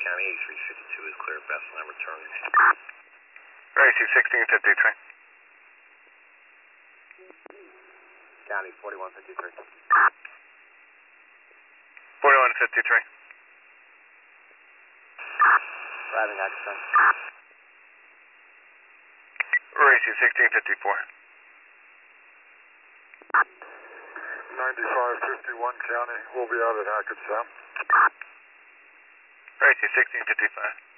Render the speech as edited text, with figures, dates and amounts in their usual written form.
County, 8352 is clear, best line return. RAC 1653. County, 4153. 4153. Driving accent. RAC 1654. 9551 County, we'll be out at Hackensack. RAC 1655.